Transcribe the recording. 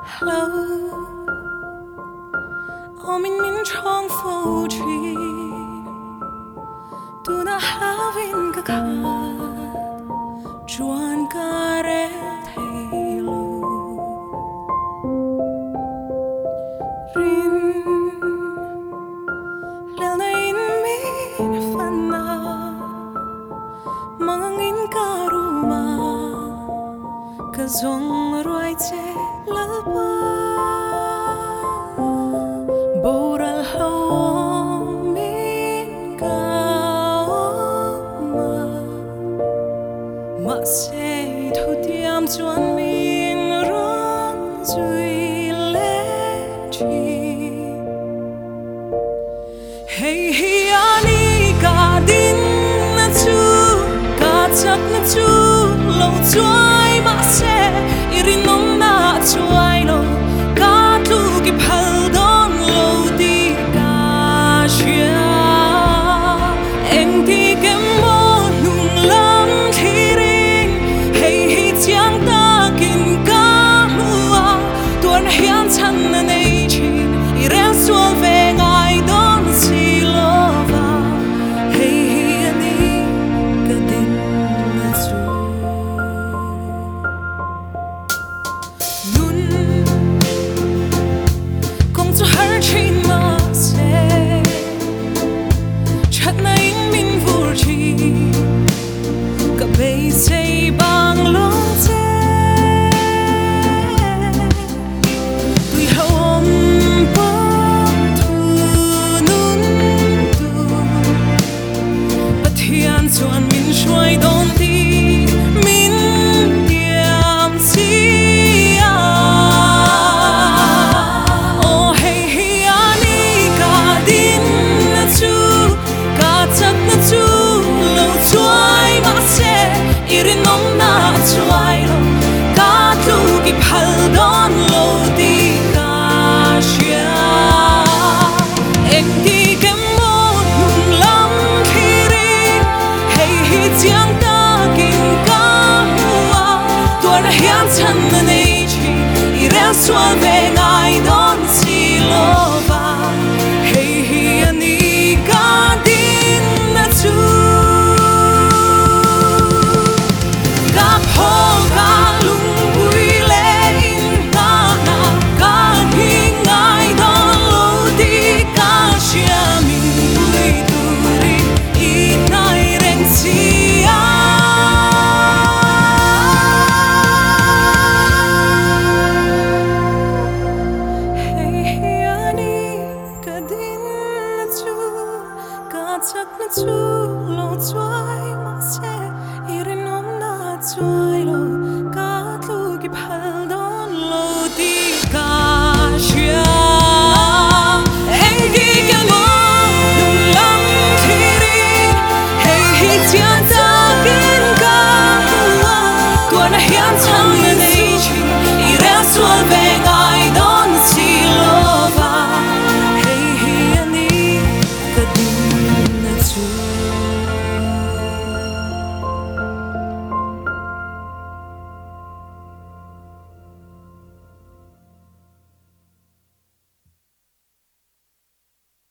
Hello, min trong phố trì, tu na having ka kha, chuan ka re thay lu, rin lel na in min fan na, mangin ka ruma, ka zong roi che la ba. Boral home min kaoma ma se thu tiam chuan min ron zui le chi hey hi ani ka din na chu ka chak na chu lo chuai ma se irin nom na chuai lo ka tu ki phal say bang lo te we home po tu nun tu but hian chuan min shuai don ti min tiam si a oh hey hi ani ka din na chu ka chak na chu lo chuai ma se irin nom na chuai lo ka tu ki phal don lo di ka shia ek ti kem mo nung lam khiri hey hi chiang ta kin ka hua tuan hian chan na nei chi iren sual ve ngai don si lo ba hey hi ani ka din na chu chak na chu lo chuai ma se irin nom na chuai lo